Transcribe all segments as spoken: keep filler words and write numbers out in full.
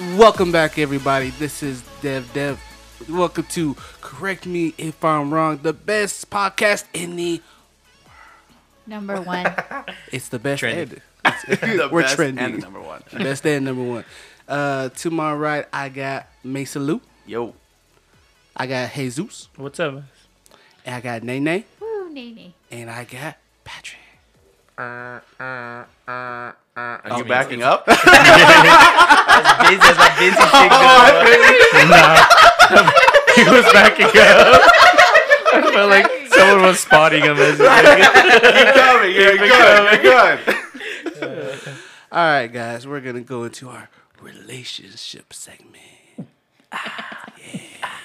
Welcome back, everybody. This is Dev Dev. Welcome to Correct Me If I'm Wrong, the best podcast in the number one. It's the best. Trendy. And, the we're best trending. and the number one. Best and number one. Uh, to my right, I got Mesa Lou. Yo. I got Jesus. What's up? And I got Nene. Woo, Nene. And I got Patrick. Uh, uh, uh, uh. Are Oh, you backing up? As busy as my busy chick. No. He was backing up. I felt like someone was spotting him. As Keep coming. You're good. You're good. All right, guys, we're going to go into our relationship segment. Yeah.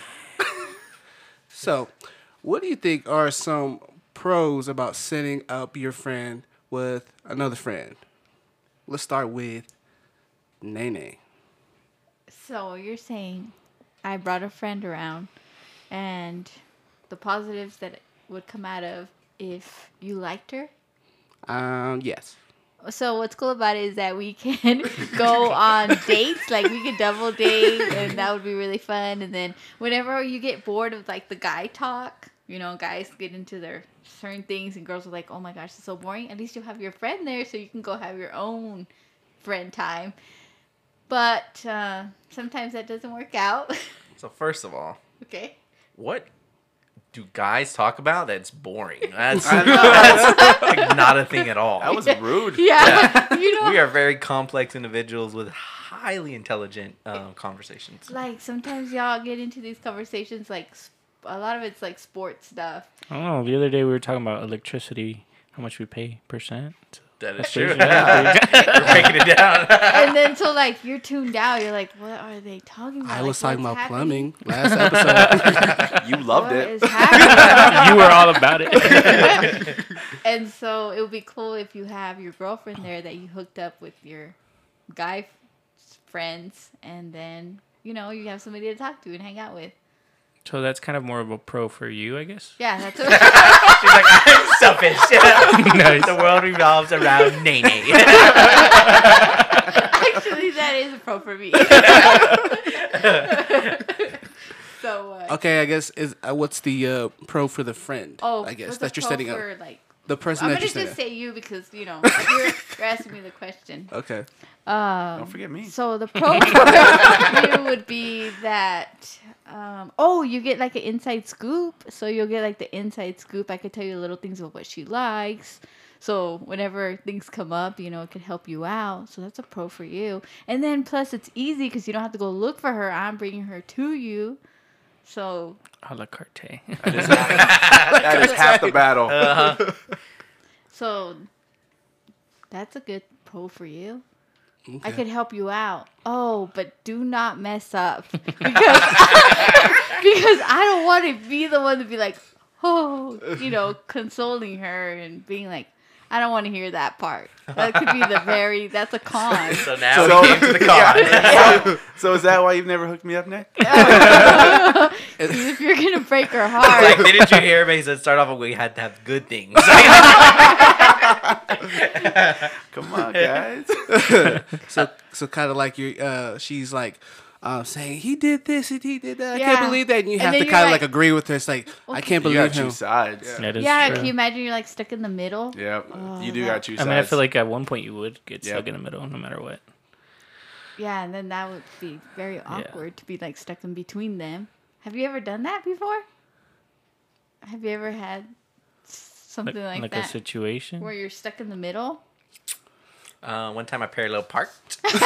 So, what do you think are some pros about setting up your friend with another friend? Let's start with Nene. So you're saying I brought a friend around, and the positives that would come out of if you liked her? Um, yes. So what's cool about it is that we can go on dates, like we could double date, and that would be really fun. And then whenever you get bored of like the guy talk, you know, guys get into their certain things, and girls are like, "Oh my gosh, it's so boring." At least you have your friend there, so you can go have your own friend time. But uh, sometimes that doesn't work out. So first of all, Okay. what do guys talk about that's boring? That's, that's like not a thing at all. That was rude. Yeah. You know, We are very complex individuals with highly intelligent um, conversations. like sometimes y'all get into these conversations, like sp- a lot of it's like sports stuff. I don't know. The other day we were talking about electricity, how much we pay per cent. That is That's true. crazy. Yeah. We're breaking it down. And then so like you're tuned out, you're like, what are they talking about? I Like, was talking what's about happening? plumbing last episode. You loved What it. is happening? You were all about it. And so it would be cool if you have your girlfriend there that you hooked up with your guy f- friends, and then you know you have somebody to talk to and hang out with. So that's kind of more of a pro for you, I guess. Yeah, that's what. She's like, I'm selfish. Nice. The world revolves around Nene. Actually, that is a pro for me. So. Uh, Okay, I guess is uh, what's the uh, pro for the friend? Oh, I guess what's that the you're pro setting up. for, like, The person I'm that gonna you're just setting say you because you know you're, you're asking me the question. up. Okay. Um, Don't forget me. So the pro for you would be that, um, oh, you get like an inside scoop. So you'll get like the inside scoop. I could tell you little things of what she likes. So whenever things come up, you know, it could help you out. So that's a pro for you. And then plus it's easy because you don't have to go look for her. I'm bringing her to you. So A la carte. That is half, that is half the battle. Uh-huh. so that's a good pro for you. I Okay. could help you out. Oh, but do not mess up. Because, because I don't want to be the one to be like, oh, you know, consoling her and being like, I don't want to hear that part. That could be the very, that's a con. So now So- we came to the con. Yeah. So, so is that why you've never hooked me up, Nick? Because if you're going to break her heart. Like, didn't you hear me? He said, start off with we had to have good things. Come on, guys. So so kind of like you're uh she's like um saying he did this and he did that. I Yeah. can't believe that, and you And have then to you're kind of like- like agree with her. It's like I can't You believe gotta him. choose sides. That is Yeah, true. can you imagine you're like stuck in the middle? Yep. Oh, you do that- gotta choose I sides. mean, I feel like at one point you would get Yep. stuck in the middle no matter what. Yeah, and then that would be very awkward to be like stuck in between them. Have you ever done that before? Have you ever had s- something like, like that a situation. where you're stuck in the middle? Uh, one time I parallel parked. I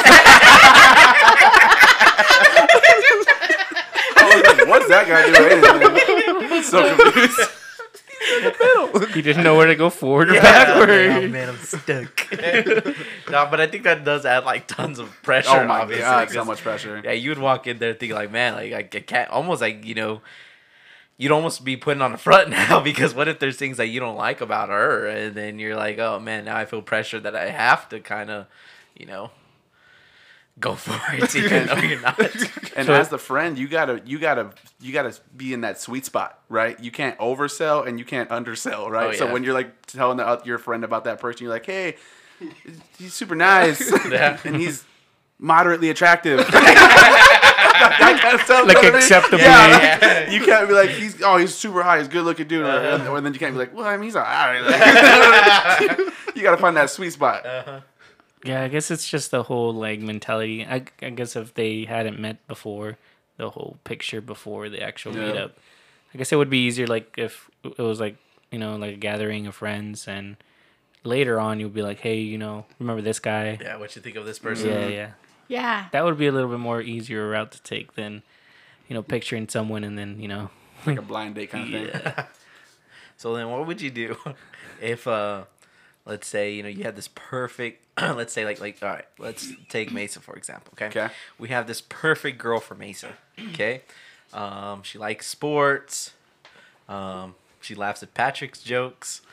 was like, what's that guy doing? I'm so confused. You didn't know where to go forward or Yeah, backward. oh, man, I'm stuck. No, but I think that does add like tons of pressure. Oh my obviously, god, so 'cause, much pressure. Yeah, you would walk in there thinking like, man, like I can't. Almost like you know, you'd almost be putting on the front now because what if there's things that you don't like about her, and then you're like, oh man, now I feel pressure that I have to kind of, you know, go for it. Even though you're not. And So- as the friend, you gotta you gotta you gotta be in that sweet spot, right? You can't oversell and you can't undersell, right? Oh, So yeah. when you're like telling the, your friend about that person, you're like, hey, he's super nice, Yeah. and he's moderately attractive. that kind of stuff. Like you know what I mean? acceptably. Yeah, like, you can't be like he's oh he's super high, he's a good looking dude, uh-huh. or, or then you can't be like well I mean he's alright. Like, you gotta find that sweet spot. Uh-huh. Yeah, I guess it's just the whole like mentality. I, I guess if they hadn't met before, the whole picture before the actual Yeah. meetup, I guess it would be easier like if it was like you know like a gathering of friends and later on you'll be like, hey, you know, remember this guy? Yeah, what you think of this person? Yeah, yeah. Yeah. That would be a little bit more easier route to take than, you know, picturing someone and then, you know. Like a blind date kind of thing. Yeah. So then what would you do if, uh, let's say, you know, you had this perfect, let's say like, like, all right, let's take Mesa, for example, okay? Okay. We have this perfect girl for Mesa, okay? Um, she likes sports. Um, she laughs at Patrick's jokes.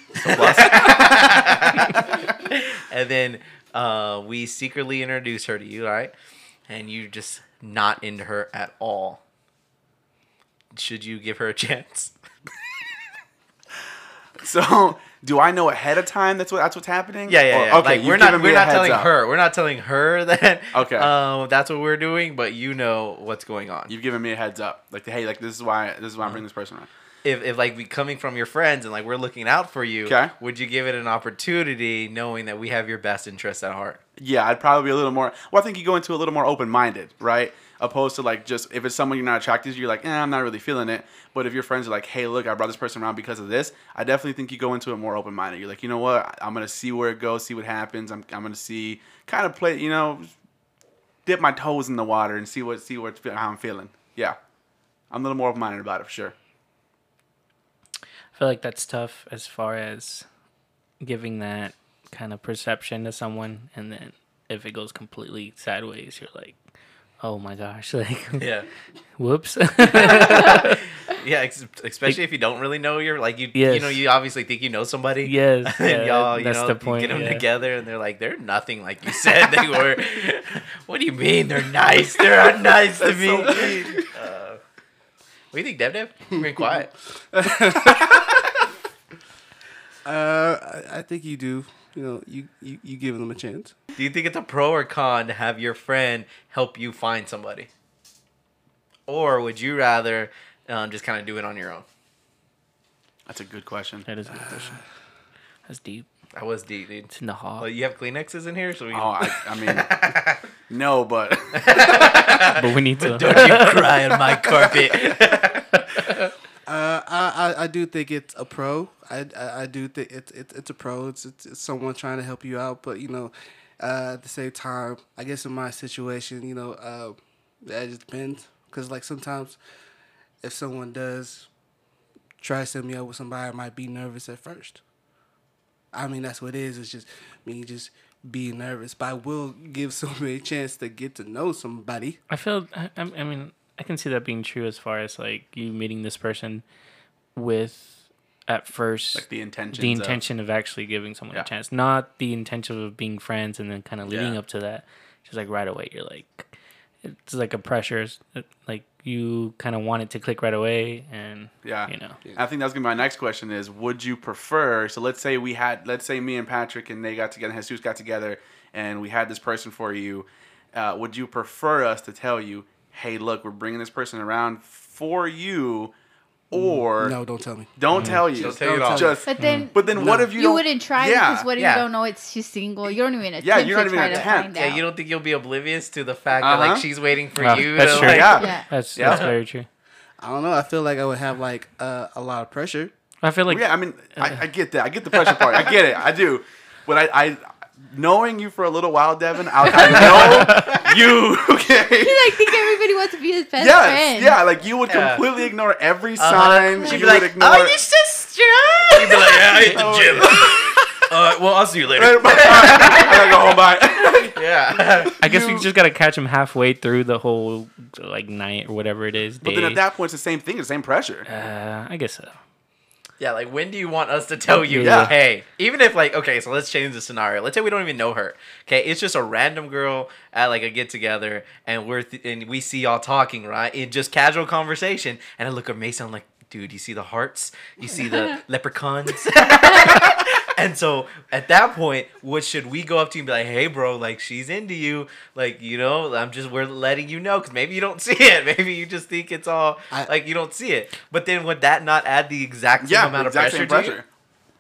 And then uh, we secretly introduce her to you, all right? And you're just not into her at all. Should you give her a chance? So, do I know ahead of time that's what that's what's happening? Yeah, yeah, Or- yeah. okay, like, you've we're not given me we're a not heads telling up. her. We're not telling her that Okay. um that's what we're doing, but you know what's going on. You've given me a heads up. Like, hey, like this is why this Uh-huh. is why I'm bringing this person around. If if like we coming from your friends and like we're looking out for you, Okay. would you give it an opportunity knowing that we have your best interests at heart? Yeah, I'd probably be a little more. Well, I think you go into a little more open minded, right? Opposed to like just if it's someone you're not attracted to, you're like, eh, I'm not really feeling it. But if your friends are like, hey, look, I brought this person around because of this, I definitely think you go into it more open minded. You're like, you know what? I'm gonna see where it goes, see what happens. I'm I'm gonna see, kind of play, you know, dip my toes in the water and see what see what how I'm feeling. Yeah, I'm a little more open minded about it for sure. I feel like that's tough as far as giving that kind of perception to someone. And then if it goes completely sideways, you're like, oh my gosh, like, Yeah. whoops. Yeah, ex- especially if you don't really know your like you Yes. you know you obviously think you know somebody. Yes, and yeah, y'all, you that's know, the point, you get them yeah. together and they're like they're nothing like you said they were. What do you mean they're nice? They're nice to That's me. so mean. Uh, what do you think, Dev Dev? You've been quiet. Uh, I, I think you do. You know, you, you you give them a chance. Do you think it's a pro or con to have your friend help you find somebody? Or would you rather um, just kind of do it on your own? That's a good question. That is a good question. That's deep. That was deep, dude. It's in the hall. Well, you have Kleenexes in here? So we Oh, I, I mean, no, but But we need to. Don't you cry on my carpet. Uh, I, I, I do think it's a pro. I, I, I do think it's it's it's a pro. It's, it's it's someone trying to help you out. But you know, uh, at the same time, I guess in my situation, you know, uh, that just depends. Cause like sometimes, if someone does try to set me up with somebody, I might be nervous at first. I mean, that's what it is. It's just me just being nervous. But I will give somebody a chance to get to know somebody. I feel. I, I I mean, I can see that being true as far as like you meeting this person with at first like the intention. the intention of, actually giving someone Yeah. a chance, not the intention of being friends and then kind of leading Yeah. up to that. Just like right away, you're like, it's like a pressure. It's, like you kind of want it to click right away, and Yeah. you know, I think that's gonna be my next question is would you prefer so let's say we had let's say me and Patrick and they got together and Jesus got together and we had this person for you, uh, would you prefer us to tell you, hey look, we're bringing this person around for you, or No, don't tell me. don't tell you, Don't tell you at Don't all. tell just But then but then what No. if you you, don't wouldn't try yeah, because what if yeah. you don't know it's she's single? You don't even attempt Yeah, you're not to even try gonna to attempt. find Yeah, out. you don't think you'll be oblivious to the fact that Uh-huh. like she's waiting for Yeah, you that's to true. like, yeah. Yeah. that's Yeah. that's very true. I don't know. I feel like I would have like uh, a lot of pressure. I feel like yeah, I mean, I, I get that. I get the pressure part. I get it. I do. But I, I knowing you for a little while, Devin, I, I know you. Okay. You like think everybody wants to be his best Yes. friend. Yeah. Like you would Yeah. completely ignore every Uh-huh. sign. She'd You be would like, ignore. "Oh, you're so strong." You'd be like, "Yeah, I hit the gym." All right, well, I'll see you later. I gotta go home. Bye. Yeah. I guess you- we just gotta catch him halfway through the whole like night or whatever it is. But day. then at that point, it's the same thing. It's the same pressure. uh, I guess so. Yeah, like when do you want us to tell you, Yeah. hey, even if like, okay, so let's change the scenario. Let's say we don't even know her. Okay, it's just a random girl at like a get together and we're th- and we see y'all talking, right? In just casual conversation, and I look at Mason, I'm like, dude, you see the hearts? You see the leprechauns? And so at that point, what should we go up to you and be like, hey, bro, like she's into you. Like, you know, I'm just, we're letting you know because maybe you don't see it. Maybe you just think it's all, I- like, you don't see it. But then would that not add the exact same Yeah, amount exact of same pressure, to you? pressure.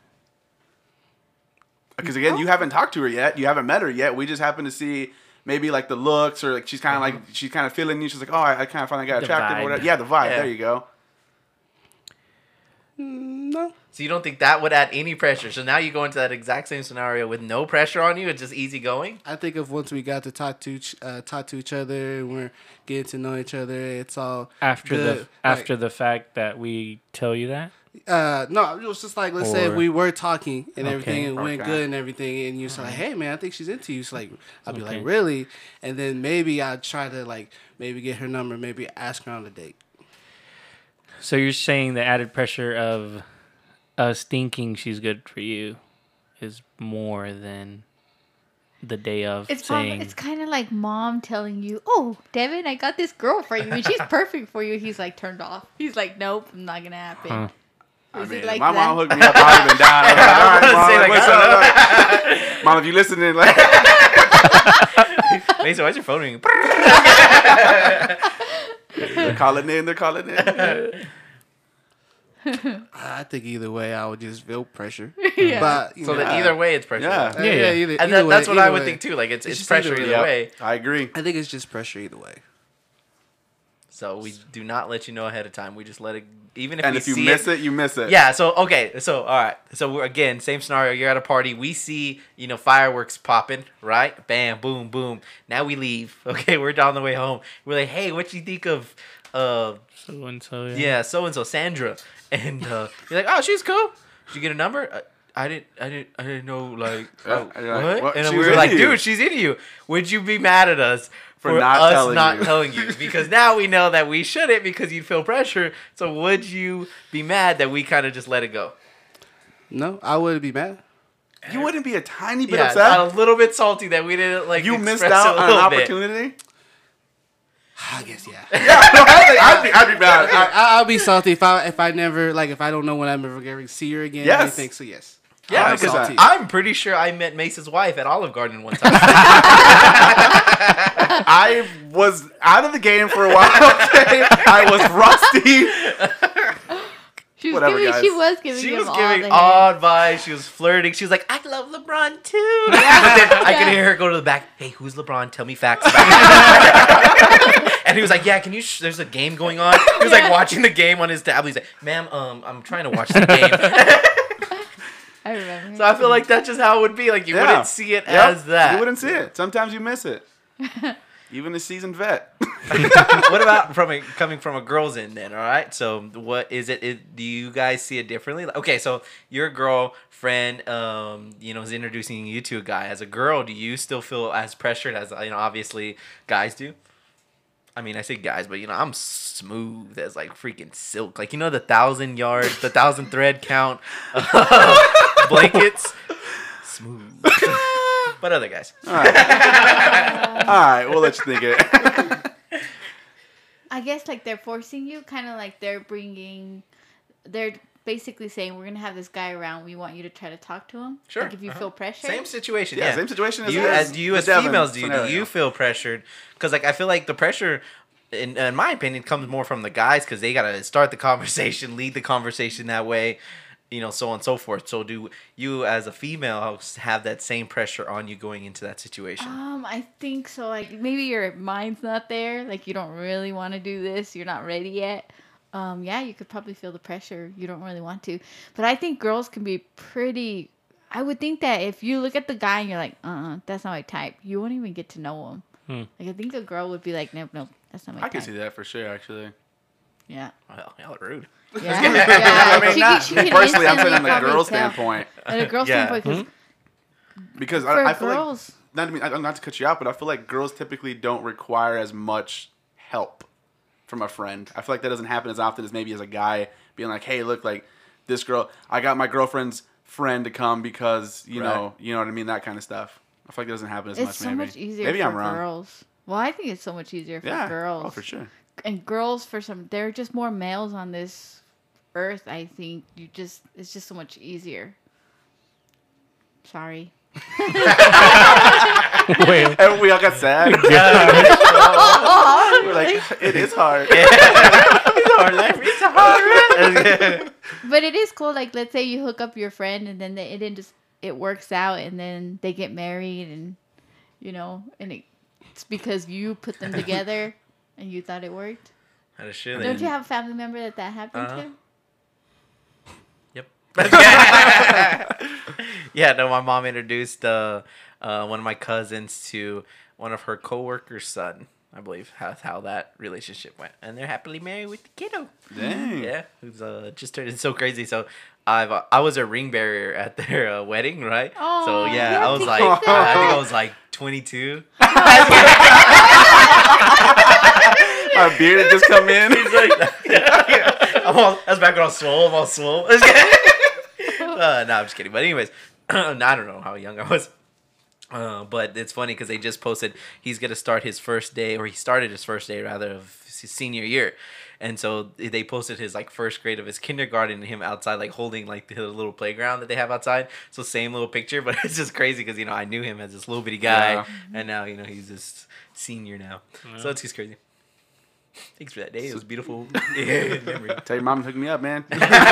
Because again, you haven't talked to her yet. You haven't met her yet. We just happen to see maybe like the looks or like she's kind of like she's kind of feeling you. She's like, oh, I, I kind of find that guy The attractive. Or vibe. whatever. Yeah, the vibe. Yeah. There you go. Mm, no. So you don't think that would add any pressure? So now you go into that exact same scenario with no pressure on you. It's just easy going. I think if once we got to talk to each- uh, talk to each other and we're getting to know each other, it's all After good. the Like, after the fact that we tell you that. Uh, no, it was just like, let's say if Or- we were talking and Okay. everything and went Okay. good and everything, and you're just like, hey man, I think she's into you. So like, I'd be Okay. like, really? And then maybe I'd try to like maybe get her number, maybe ask her on a date. So you're saying the added pressure of us thinking she's good for you is more than the day of It's mom, saying it's kind of like mom telling you, "Oh, Devin, I got this girl for you, and she's perfect for you." He's like turned off. He's like, "Nope, not gonna happen." Huh. I Is mean, it like my that? mom hooked me up. I would have been down. I'm like, all right, I was mom, gonna say, like, like, what's up? Mom, if you listening, like, Mason, why's your phone ringing? they're calling in. They're calling in. I think either way, I would just feel pressure. Yeah. But you So know, that either way, it's pressure. Yeah. uh, Yeah, yeah. either, And either that, way, that's what I either would way. think too. Like it's It's it's, just either pressure way. either Yep. way. I agree. I think it's just pressure either way. So we do not let you know ahead of time. We just let it. Even if And we if you see miss it, you miss it. Yeah, so okay, so all right. So we're again, same scenario, you're at a party, we see, you know, fireworks popping, right? Bam, boom, boom. Now we leave. Okay, we're down the way home. We're like, "Hey, what you think of uh so and so. yeah, so and so Sandra?" And uh you're like, "Oh, she's cool. Did you get a number?" Uh, I didn't, I didn't, I didn't know. Like, Yeah, oh, and you're like, what? what? And then She we was were like, into you. "Dude, she's into you." Would you be mad at us For for, not us telling not you. telling you? Because now we know that we shouldn't because you'd feel pressure. So would you be mad that we kind of just let it go? No, I wouldn't be mad. You wouldn't be a tiny bit Yeah, upset. a little bit salty that we didn't like. You missed express out it a on an little bit. opportunity. I guess yeah. Yeah, no, I'd, be- I'd be, I'd be mad. I, I- I'll be salty if I if I never like if I don't know when I'm ever gonna see her again. Yes. Or anything. So yes. Yeah, I'll be because salty. I'm pretty sure I met Mace's wife at Olive Garden one time. I was out of the game for a while. Okay? I was rusty. She was Whatever, giving. guys. She was giving. She him was all giving the odd advice. She was flirting. She was like, "I love LeBron too." But then I could hear her go to the back. "Hey, who's LeBron? Tell me facts about him." And he was like, "Yeah, can you? Sh- there's a game going on." He was like Yeah. watching the game on his tablet. He's like, "Ma'am, um, I'm trying to watch the game." I remember. So I feel like that's just how it would be. Like you Yeah. wouldn't see it Yep. as that. You wouldn't see it. Sometimes you miss it. Even a seasoned vet. What about from a, coming from a girl's end then? All right. So what is it, it? Do you guys see it differently? Okay. So your girlfriend, um, you know, is introducing you to a guy. As a girl, do you still feel as pressured as you know? Obviously, guys do. I mean, I say guys, but you know, I'm smooth as like freaking silk. Like you know, the thousand yards, the thousand thread count uh, blankets, smooth. But other guys. All right. All right. We'll let you think it. I guess like they're forcing you, kind of like they're bringing, they're basically saying we're gonna have this guy around. We want you to try to talk to him. Sure. Like if you Uh-huh. feel pressure. Same situation. Yeah, Yeah, same situation Do as you, as as, do you the as Devin females do, you- do scenario. you feel pressured? Because like I feel like the pressure, in, in my opinion, comes more from the guys because they gotta start the conversation, lead the conversation that way, you know, so on and so forth. So do you as a female have that same pressure on you going into that situation? Um, I think so. Like maybe your mind's not there. Like you don't really want to do this. You're not ready yet. Um, yeah, you could probably feel the pressure. You don't really want to. But I think girls can be pretty. I would think that if you look at the guy and you're like, uh, uh that's not my type. You won't even get to know him. Hmm. Like I think a girl would be like, nope, nope, that's not my I type. can see that for sure, actually. Yeah. Well, y'all are rude. Yeah. yeah. I mean, She not can- she can personally, I'm saying instantly on the probably girl's tell. standpoint. And a girl's Yeah. standpoint, because Because for I, I feel like, girls, not, to mean, I- not to cut you out, but I feel like girls typically don't require as much help from a friend. I feel like that doesn't happen as often as maybe as a guy being like, hey, look, like this girl, I got my girlfriend's friend to come because, you know, you know what I mean? That kind of stuff. I feel like that doesn't happen as it's much so maybe. much easier maybe for I'm wrong. girls. Well, I think it's so much easier for Yeah. girls. Oh, for sure. And girls, for some, there are just more males on this earth. I think you just, it's just so much easier. Sorry. Wait. And we all got sad. We're like, it is hard. It's hard life. It's hard. But it is cool. Like, let's say you hook up your friend, and then they, it then just it works out, and then they get married, and you know, and it, it's because you put them together, and you thought it worked. How does shit? Don't you have a family member that that happened Uh-huh. to? Yep. Yeah, no, my mom introduced uh, uh, one of my cousins to one of her coworkers' son. I believe that's how that relationship went, and they're happily married with the kiddo. Dang. Yeah, who's uh, just turned it's so crazy. So I've uh, I was a ring bearer at their uh, wedding, right? Aw, so yeah, you I have was to like, keep I think I that. was like twenty-two. My beard had just come in. He's like, I'm all, that's back when I was swole. I'm all swole. uh, no, I'm just kidding. But anyways, I don't know how young I was. Uh, but it's funny because they just posted he's gonna start his first day, or he started his first day rather of his senior year, and so they posted his like first grade of his kindergarten and him outside like holding like the little playground that they have outside. So same little picture, but it's just crazy because you know I knew him as this little bitty guy, Yeah. and now you know he's this senior now. So it's just crazy. Thanks for that day. It was beautiful. Yeah, memory. Tell your mom to hook me up, man.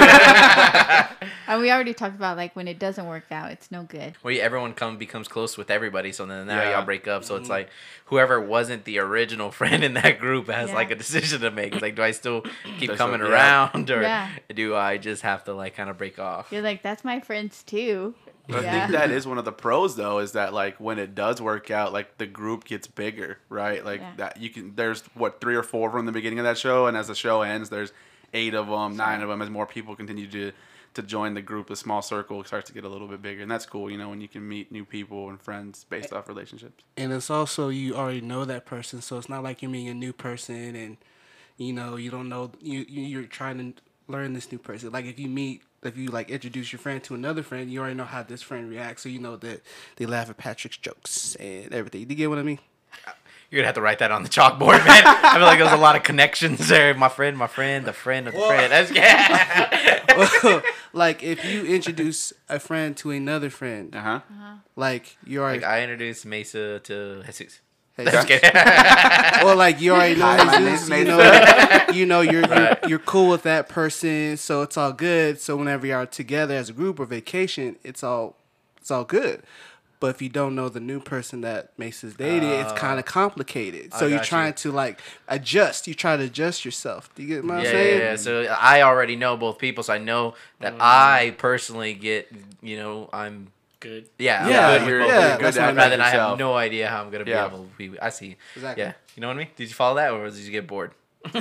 And we already talked about like when it doesn't work out, it's no good. Where everyone come becomes close with everybody, so then now Yeah. y'all break up. So it's like whoever wasn't the original friend in that group has Yeah. like a decision to make. It's like, do I still keep Do I coming still- yeah. around, or Yeah. do I just have to like kind of break off? You're like, that's my friends too. I think that is one of the pros, though, is that like when it does work out, like the group gets bigger, right? Like Yeah. that you can. There's what three or four from the beginning of that show, and as the show ends, there's eight of them, nine of them. As more people continue to to join the group, the small circle starts to get a little bit bigger, and that's cool. You know, when you can meet new people and friends based off relationships. And it's also you already know that person, so it's not like you're meeting a new person and you know you don't know you you- you're trying to learn this new person. Like if you meet, if you like introduce your friend to another friend, you already know how this friend reacts, so you know that they laugh at Patrick's jokes and everything. Do you get what I mean? You're gonna have to write that on the chalkboard, man. I feel like there's a lot of connections there. My friend, my friend, the friend of the friend. That's yeah. Like if you introduce a friend to another friend, Uh huh. like you already Like I introduced Mesa to Jesus. Hey, Just kidding. or like you already know Hi, my Jesus, name's you Nathan. know, you know you're, Right. you're you're cool with that person, so it's all good. So whenever you are together as a group or vacation, it's all it's all good. But if you don't know the new person that Mace's dating, it's kind of complicated. I So you're got trying you. to like adjust. You try to adjust yourself. Do you get what I'm Yeah, saying? yeah, yeah. So I already know both people, so I know that I personally get, you know, I'm Good. yeah, I'm Yeah, good with you're, both yeah, you're people. good that's to what I act meant. Rather than I have yourself. no idea how I'm gonna be Yeah. able to be. I see. Exactly. Yeah, you know what I mean? Did you follow that, or did you get bored?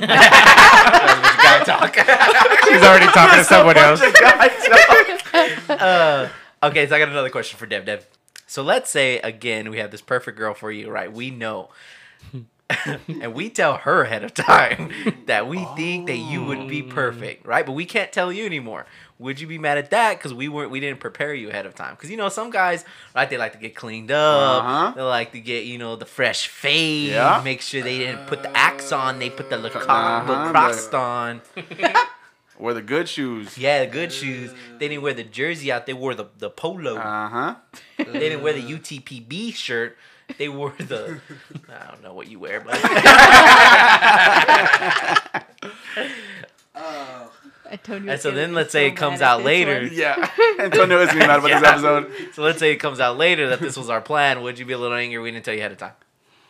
Guy talk. She's already talking to someone else. uh, okay, so I got another question for Dev. Dev. So let's say again we have this perfect girl for you, right? We know, and we tell her ahead of time that we think that you would be perfect, right? But we can't tell you anymore. Would you be mad at that because we weren't we didn't prepare you ahead of time? Because you know some guys, right? They like to get cleaned up. Uh-huh. They like to get you know the fresh fade. Yeah. Make sure they didn't put the axe on. They put the Lacoste Uh-huh, Lacoste on. Wear the good shoes. Yeah, the good shoes. They didn't wear the jersey out. They wore the, the polo. Uh huh. They didn't wear the U T P B shirt. They wore the... I don't know what you wear, but... Antonio And so gonna then be let's say so it comes mad at out this later. one. Yeah. Antonio is being mad about this Yeah. episode. So let's say it comes out later that this was our plan. Would you be a little angry we didn't tell you ahead of time?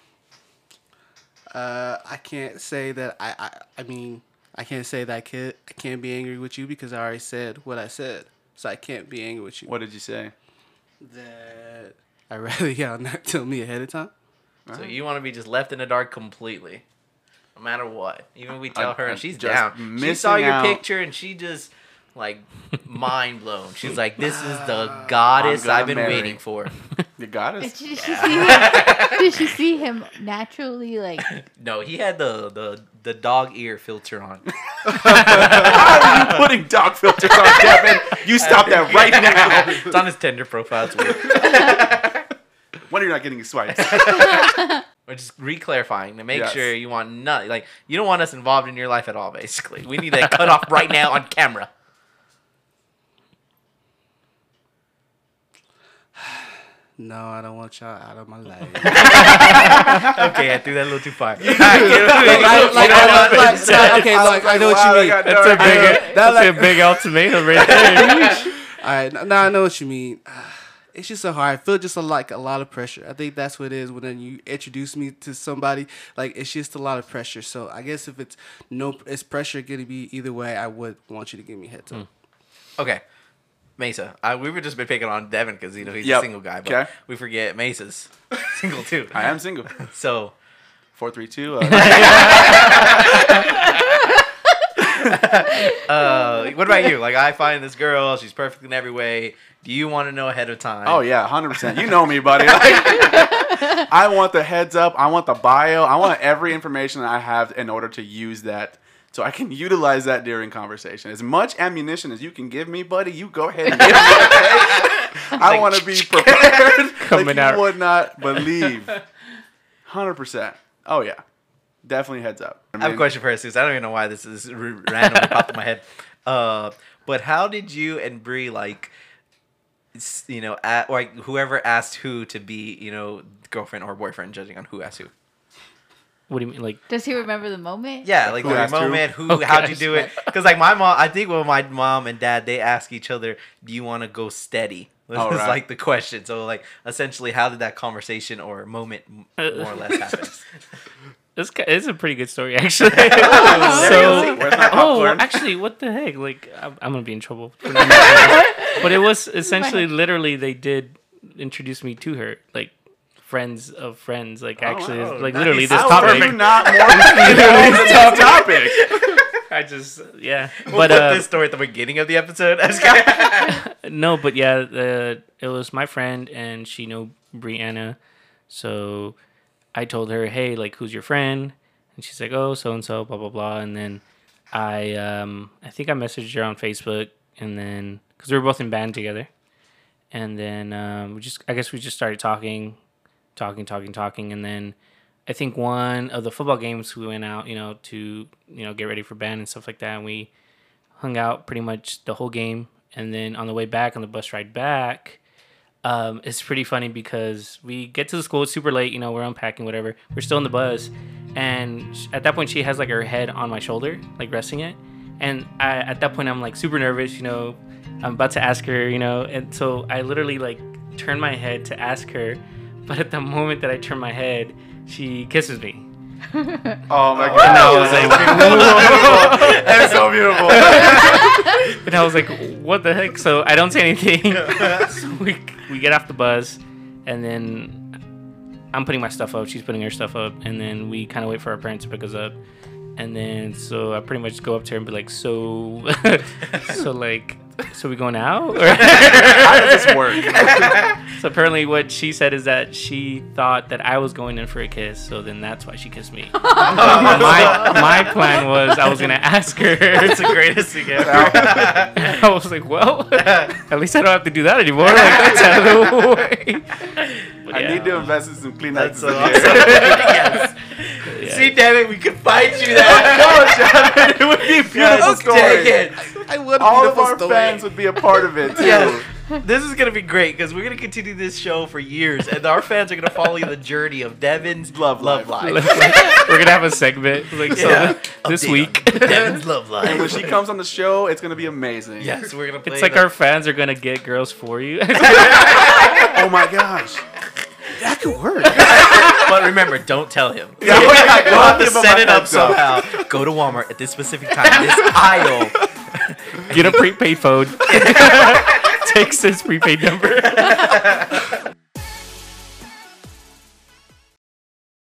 Uh, I can't say that I, I. I mean, I can't say that I can't. I can't be angry with you because I already said what I said. So I can't be angry with you. What did you say? That I rather y'all not tell me ahead of time. So you want to be just left in the dark completely. No matter what. Even if we tell I- her I'm and she's just down. She missing saw your out. picture and she just... Like mind blown. She's like, "This is the goddess I'm gonna I've been marry. waiting for." You got Did us. she, she see him? Did she see him naturally like? No, he had the the, the dog ear filter on. How are you putting dog filters on, Devin? You stop that right now. It's on his Tinder profile. It's weird. When are you not getting your swipes? We're just re-clarifying to make Yes. sure you want none. Like you don't want us involved in your life at all. Basically, we need that cut off right now on camera. No, I don't want y'all out of my life. Okay, I threw that a little too far. like, like, like, like, like, like, okay, like, I know what Wow, you mean. that got That's a dark. big, That, that's like, a big ultimatum right there. all right, now I know what you mean. It's just so hard. I feel just a, like a lot of pressure. I think that's what it is when you introduce me to somebody. Like it's just a lot of pressure. So I guess if it's no, it's pressure going to be either way. I would want you to give me a heads up. Mm. Okay, Mesa. I, we were just been picking on Devin because you know he's Yep. a single guy, but Okay. we forget Mesa's single too. I am single. So, Four, three, two. Uh, uh, what about you? Like, I find this girl, she's perfect in every way. Do you want to know ahead of time? oh yeah, hundred percent. You know me, buddy. Like, I want the heads up. I want the bio. I want every information that I have in order to use that, so I can utilize that during conversation. As much ammunition as you can give me, buddy, you go ahead and give me. Okay? I want to be prepared. Coming like out. you would not believe. Hundred percent. Oh yeah, definitely heads up. I have a question for us, because I don't even know why this is r- randomly popped in my head. Uh, but how did you and Bree, like, s- you know, at, or like whoever asked who to be, you know, girlfriend or boyfriend, judging on who asked who? What do you mean? Like, Does he remember the moment? Yeah, like Who the asked who? moment, who, Okay, how'd I you just do it? Because like my mom, I think when my mom and dad, they ask each other, "Do you want to go steady?" This Oh, is right. like the question. So like, essentially, how did that conversation or moment m- more or less happen? it's, ki- it's a pretty good story, actually. There you go. so, Where's my oh, popcorn? actually, what the heck? Like, I'm, I'm gonna be in trouble. For not knowing this. But it was essentially, literally, they did introduce me to her, like friends of friends. Like, actually, wow. like Nice. literally this How topic. are you not more involved in this topic? I just, yeah. We'll But put uh, this story at the beginning of the episode. no, but yeah, uh, it was my friend, and she knew Brianna, so I told her, hey, like, who's your friend? And she's like, oh, so and so, blah blah blah. And then I, um, I think I messaged her on Facebook, and then because we were both in band together, and then um, we just, I guess we just started talking, talking, talking, talking, and then I think one of the football games we went out, you know, to you know get ready for band and stuff like that, and we hung out pretty much the whole game. And then on the way back, on the bus ride back, um, it's pretty funny because we get to the school, it's super late, you know, we're unpacking, whatever. We're still in the bus. And sh- at that point, she has like her head on my shoulder, like resting it. And I, at that point, I'm like super nervous, you know, I'm about to ask her, you know. And so I literally like turn my head to ask her. But at the moment that I turn my head, she kisses me. Oh my god. And I was like, That's so beautiful. And I was like, what the heck? So I don't say anything. So we, we get off the bus, and then I'm putting my stuff up. She's putting her stuff up. And then we kind of wait for our parents to pick us up. And then so I pretty much go up to her and be like, so, so like, so we going out? Or How does this work? so apparently what she said is that she thought that I was going in for a kiss. So then that's why she kissed me. my, my plan was I was going to ask her. It's the greatest thing ever. I was like, well, at least I don't have to do that anymore. Like, that's out of the way. But I yeah. need to invest in some Kleenex. That's so awesome. Yes. Yeah. See, damn it, we could find you that. It would be a beautiful Yes, story. dang it. I would All have of our fans would be a part of it too. Yes. This is gonna be great because we're gonna continue this show for years, and our fans are gonna follow the journey of Devin's Love love life. life. We're gonna have a segment like so Yeah. this Update week. on Devin's love And when life. she comes on the show, it's gonna be amazing. Yes, we're gonna play. It's like the- our fans are gonna get girls for you. Oh my gosh. That could work. But remember, don't tell him. Yeah, we'll have We'll have to give him set a it up heads up. somehow. Go to Walmart at this specific time, this aisle. Get a prepaid phone. Text this prepaid number.